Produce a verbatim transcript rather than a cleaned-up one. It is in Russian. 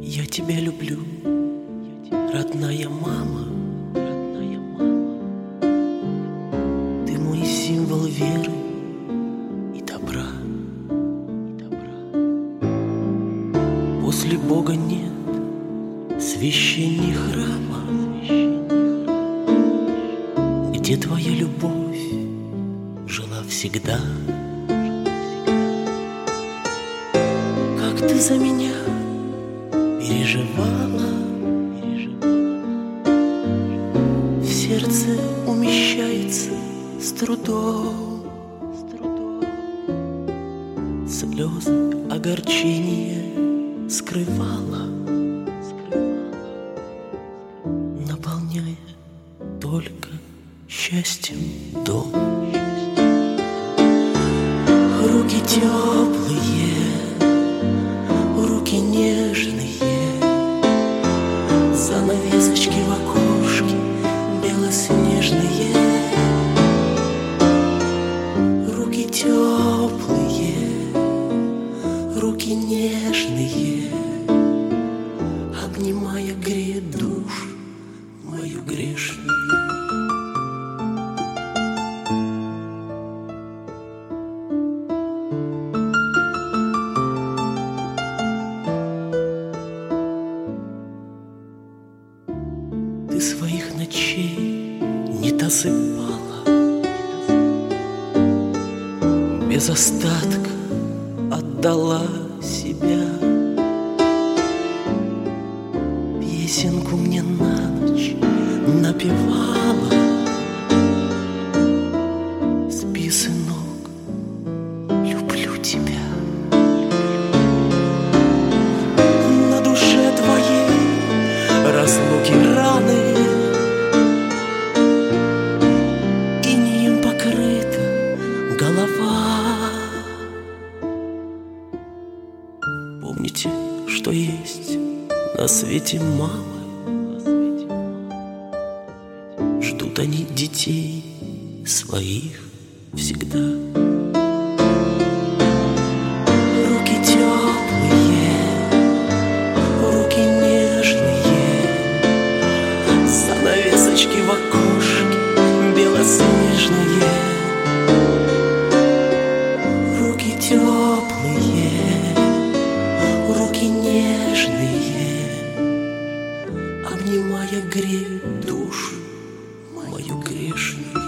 Я тебя люблю, родная мама. Ты мой символ веры и добра. После Бога нет священней храма, где твоя любовь жила всегда. Как ты за меня переживала, в сердце умещается с трудом. Слезы огорчения скрывала, наполняя только счастьем дом. Руки теплые, руки нежные, занавесочки в окошке белоснежные. Руки теплые, руки нежные, обнимая греет душу мою грешную. Ты своих ночей не досыпала, без остатка отдала себя. Песенку мне на ночь напевала. Спи, сынок, люблю тебя. На душе твоей разлуки раны, инеем покрыта голова. Помните, что есть на свете мамы, ждут они детей своих всегда. Руки теплые, руки нежные, занавесочки в окошке белоснежные. Руки теплые, руки нежные, обнимая греют душу мою грешную.